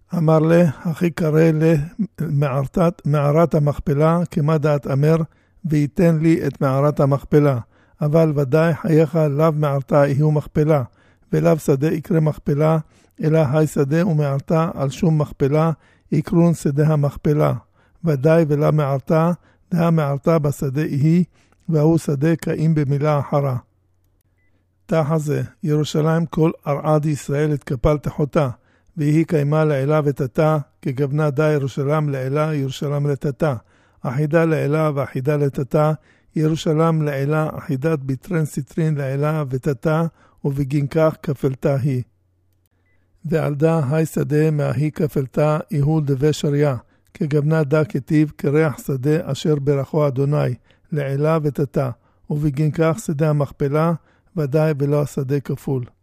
אמר לה, הכי קרא למערת המכפלה, כמה דעת אמר, וייתן לי את מערת המכפלה. אבל ודאי חייך לאו מערתה יהיו מכפלה, ולאו שדה יקרה מכפלה, אלא היי שדה ומערתה על שום מכפלה, יקרון שדה המכפלה. ודאי ולאו מערתה, דה מערתה בשדה היא, והוא שדה קאים במילה אחרה. תחה זה, ירושלים כל ארעד ישראל התקפל תחותה, והיא קיימה לעילה ותתה, כגבנה דה ירושלים לעילה, ירושלים לתתה. אחידה לעילה ואחידה לתתה, ירושלים לעילה, אחידת ביטרן סיטרין לעילה ותתה, ובגין כך כפלתה היא. ועל דה היי שדה מההיא כפלתה, יהוא דווה שריה, כגבנה דה כתיב, כריח שדה אשר ברכו אדוני, לעילה ותתה, ובגין כך שדה המכפלה, ודאי ולא השדה כפול.